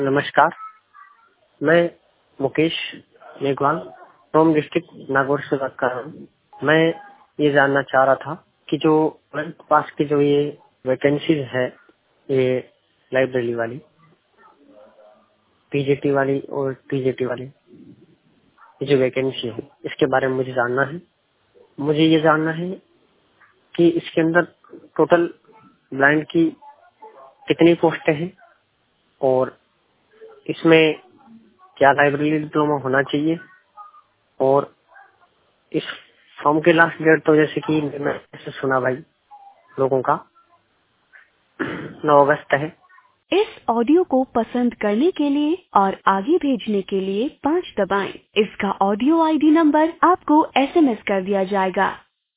नमस्कार, मैं Mukesh Meghwal from district Nagaur से बात कर रहा हूँ। मैं ये जानना चाह रहा था कि जो 12th पास की जो ये वैकेंसीज है, ये लाइब्रेरी वाली, पीजीटी वाली और टीजीटी वाली, ये जो वैकेंसी है इसके बारे में मुझे जानना है। मुझे ये जानना है कि इसके अंदर टोटल ब्लाइंड की कितनी पोस्टें हैं और इसमें क्या लाइब्रेरी डिप्लोमा होना चाहिए, और इस फॉर्म की लास्ट डेट तो जैसे कि मैंने ऐसे सुना भाई लोगों का 9 अगस्त है। इस ऑडियो को पसंद करने के लिए और आगे भेजने के लिए 5 दबाएं। इसका ऑडियो आईडी नंबर आपको एसएमएस कर दिया जाएगा।